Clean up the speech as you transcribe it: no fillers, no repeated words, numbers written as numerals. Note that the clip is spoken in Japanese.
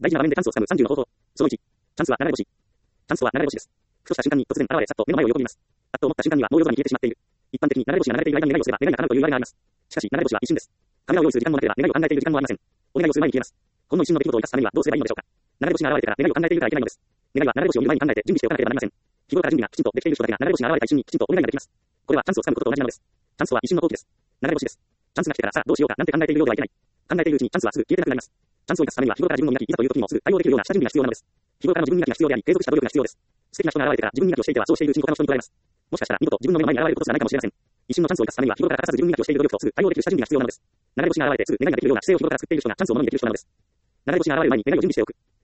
大事な場面でチャンスをつかむ30の方法。その1。チャンスは流れ星。チャンスは流れ星です。ふとした瞬間に突然現れ、さっと目の前を横切ります。あっと思った瞬間にはもう夜空に消えてしまっている。一般的に流れ星が流れている間に願いをすれば願いが叶うという言われがあります。しかし流れ星は一瞬です。カメラを用意する時間もなければ願いを考えている時間もありません。お願いをする前に消えます。ほんの一瞬の出来事を生かすためにはどうすればいいのでしょうか。流れ星が現れてから願いを考えているからいけないのです。願いは流れ星を見る前に考えて準備しておかなければなりません。日頃から準備がきちんとできている人だけが流れ星が現れた一瞬にきちんとお願いができます。これはチャンスをつかむことと同じなのです。チャンスは一瞬の好機です。流れ星です。チャンスが来てからさあどうしようかなんて考えているようではいけない。考えているうちにチャンスはすぐ消えてなくなります。チャンスを生かすためには日頃から自分を磨き、いざという時にもすぐ対応できるような下準備が必要なのです。日頃からの自分磨きが必要であり、継続した努力が必要です。素敵な人が現れてから自分磨きをしていてはそうしているうちに他の人に捉えます。もしかしたら見事自分の目の前に現れることすらないかもしれません。一瞬のチャンスを生かすためには日頃から欠かさず自分磨きをしている努力とすぐ対応できる下準備が必要なのです。流れ星が現れてすぐ願いができるような姿勢を日頃から作っている人がチャンスをものにできる人なのです。流れ星が現れる前に願いを準備しておく。